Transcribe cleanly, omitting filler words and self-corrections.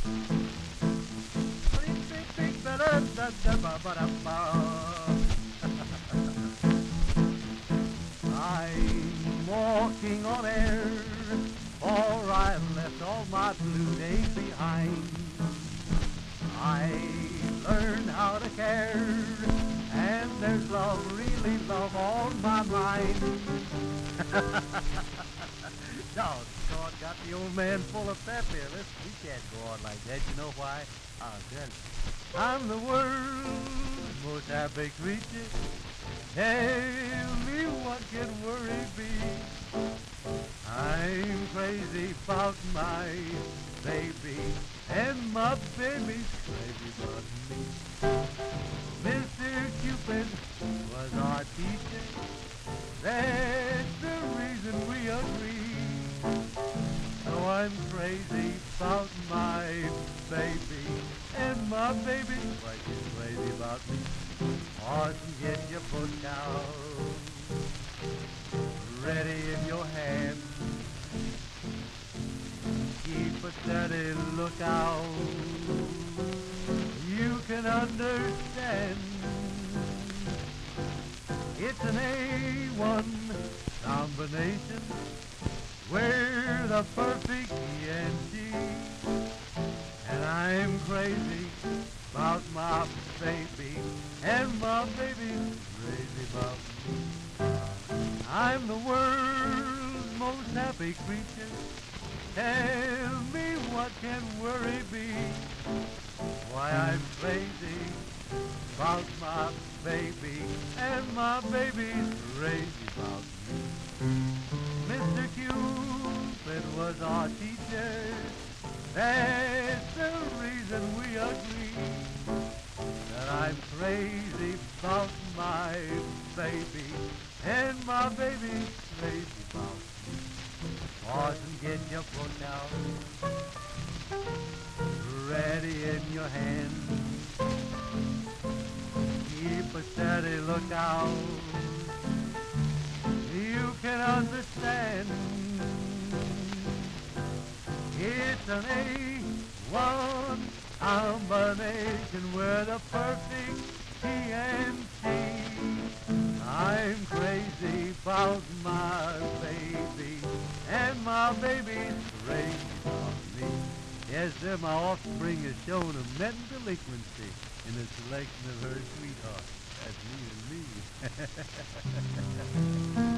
I'm walking on air, for I've left all my blue days behind. I learned how to care, and there's love, really love on my mind. Doggone, got the old man full of pep here. Listen, we can't go on like that. You know why? I'll tell you. I'm the world's most happy creature. Tell me what can worry be? I'm crazy about my baby, and my baby's crazy about me. Mr. Cupid was our teacher. That's the reason we agree. So I'm crazy about my baby, and my baby's quite crazy about me. Horse, get your book out, ready in your hand. Keep a steady lookout. You can understand. It's an A1 combination. We're the perfect ENT. And I'm crazy about my baby, and my baby's crazy about me. I'm the world's most happy creature. Tell me what can worry be? Why I'm crazy about my baby, and my baby's crazy about me. Mr. Cupid was our teacher. That's the reason we agree that I'm crazy about my baby, and my baby's crazy about me. Pause and get your book out, ready in your hand. Keep a steady lookout. You can understand. It's an A1 combination with a perfect TNT. I'm crazy about my baby, and my baby's crazy about me. Yes, sir, my offspring has shown a mental delinquency in the selection of her sweetheart. That's me and me.